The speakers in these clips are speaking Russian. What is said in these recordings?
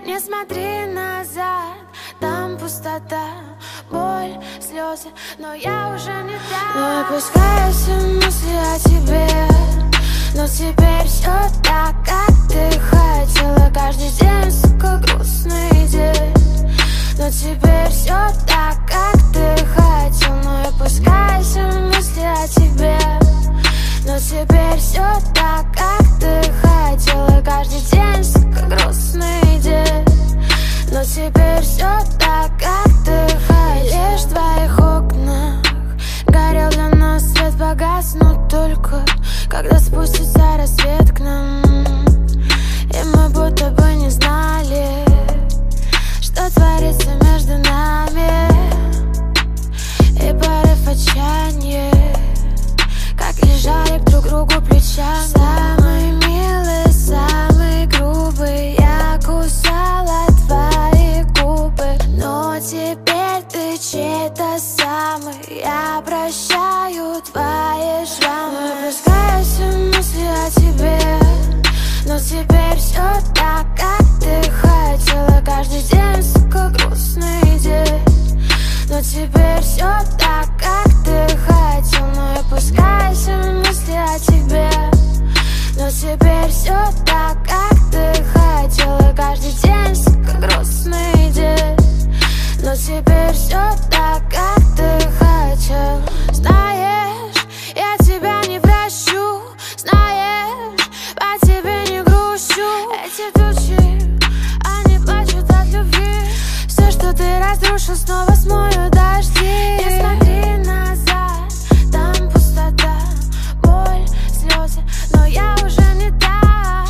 Не смотри назад, там пустота, боль, слезы, но я уже не та. Ну и пускай все мысли о тебе, но теперь все так, как ты хотела. Каждый день, сука, грустный день. Но теперь все так, как ты хотел. Ну и пускай все мысли о тебе, но теперь все так, как ты хотела. Каждый день, сука, грустный день. Но теперь все так, как ты хотел. Лишь в твоих окнах горел для нас свет, погас, но только когда спустится рассвет к нам. И мы будто бы не знали, что творится между нами. И порыв отчаяния, как лежали к друг другу плечами. Самый милый, самый грубый, я кусала твои губы. Но теперь ты чей-то самый, я прощаю твои шрамы. Выпускаю все мысли о тебе, но теперь все так, как ты хотела. Каждый день, сука, грустный день. Но теперь все так, как ты хотел. Ну и пускай все мысли о тебе, но теперь все так, как ты хотела. Каждый день, сука, грустный день. Но теперь все так, как ты хотел. Знаешь, я тебя не прощу. Знаешь, по тебе не грущу. Эти тучи, они плачут от любви. Все, что ты разрушил, снова смою дожди. Не смотри назад, там пустота, боль, слезы, но я уже не та.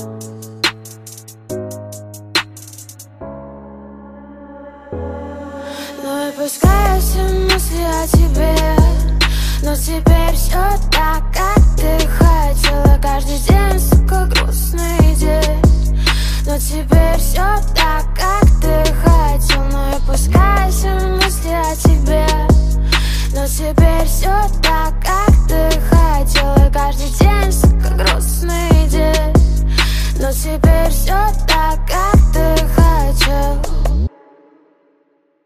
Ну и пускай все мысли о тебе, но теперь все так, как ты хотела. Каждый день, сука, грустный день.